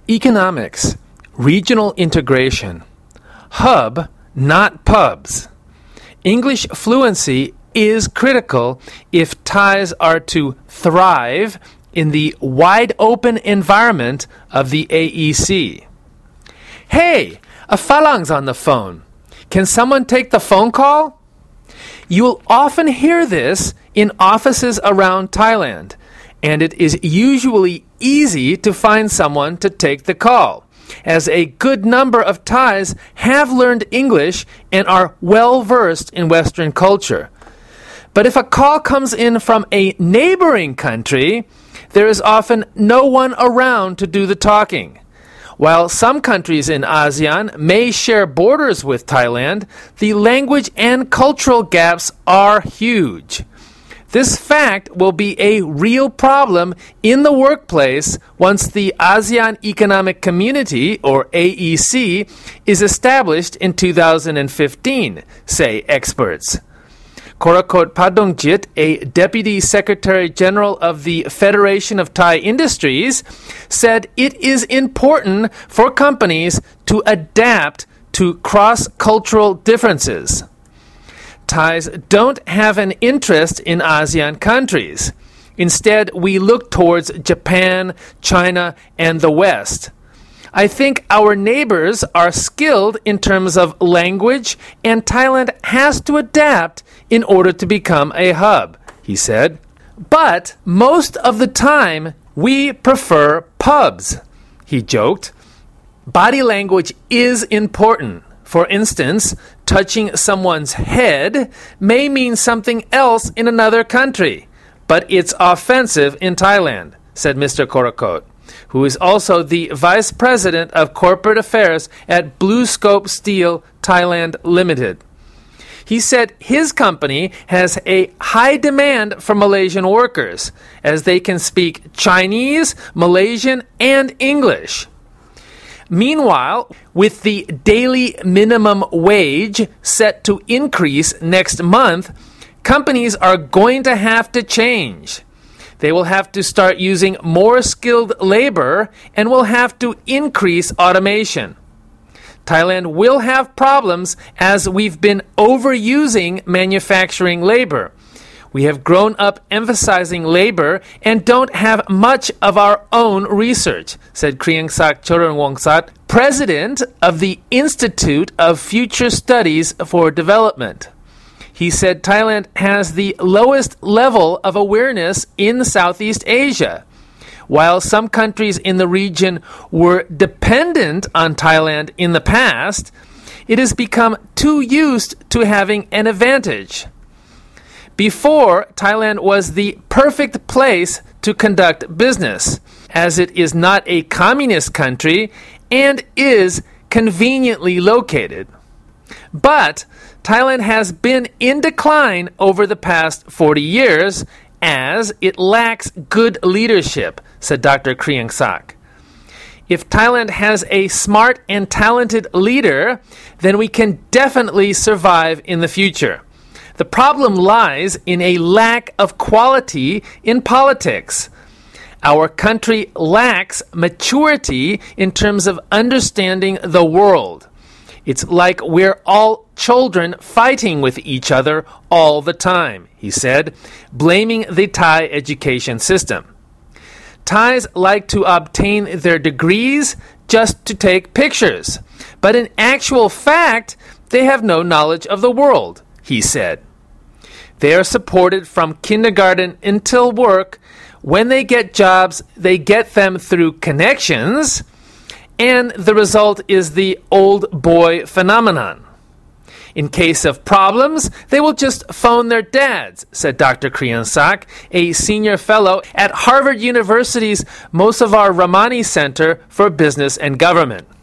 Economics, regional integration. Hub, not pubs. English fluency is critical if Thais are to thrive in the wide-open environment of the AEC. Hey, a Falang's on the phone. Can someone take the phone call? You'll often hear this in offices around Thailand, and it is usually easy to find someone to take the call, as a good number of Thais have learned English and are well-versed in Western culture. But if a call comes in from a neighboring country, there is often no one around to do the talking. While some countries in ASEAN may share borders with Thailand, the language and cultural gaps are huge. This fact will be a real problem in the workplace once the ASEAN Economic Community, or AEC, is established in 2015, say experts. Korakot Padongjit, a Deputy Secretary General of the Federation of Thai Industries, said it is important for companies to adapt to cross-cultural differences. Thais don't have an interest in ASEAN countries. Instead, we look towards Japan, China, and the West. I think our neighbors are skilled in terms of language, and Thailand has to adapt in order to become a hub, he said. But most of the time, we prefer pubs, he joked. Body language is important. For instance, touching someone's head may mean something else in another country, but it's offensive in Thailand, said Mr. Korakot, who is also the Vice President of Corporate Affairs at Blue Scope Steel Thailand Limited. He said his company has a high demand for Malaysian workers, as they can speak Chinese, Malaysian, and English. Meanwhile, with the daily minimum wage set to increase next month, companies are going to have to change. They will have to start using more skilled labor and will have to increase automation. Thailand will have problems as we've been overusing manufacturing labor. We have grown up emphasizing labor and don't have much of our own research, said Kriengsak Choronwongsat, president of the Institute of Future Studies for Development. He said Thailand has the lowest level of awareness in Southeast Asia. While some countries in the region were dependent on Thailand in the past, it has become too used to having an advantage. Before, Thailand was the perfect place to conduct business, as it is not a communist country and is conveniently located. But Thailand has been in decline over the past 40 years as it lacks good leadership, said Dr. Kriengsak. If Thailand has a smart and talented leader, then we can definitely survive in the future. The problem lies in a lack of quality in politics. Our country lacks maturity in terms of understanding the world. It's like we're all children fighting with each other all the time, he said, blaming the Thai education system. Thais like to obtain their degrees just to take pictures, but in actual fact, they have no knowledge of the world, he said. They are supported from kindergarten until work. When they get jobs, they get them through connections, and the result is the old boy phenomenon. In case of problems, they will just phone their dads, said Dr. Kriengsak, a senior fellow at Harvard University's Mosavar Ramani Center for Business and Government.